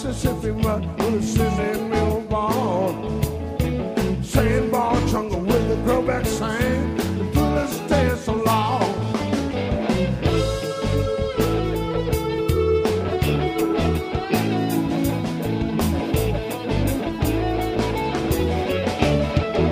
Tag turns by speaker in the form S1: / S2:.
S1: Mississippi mud with a scissor mill ball. Saying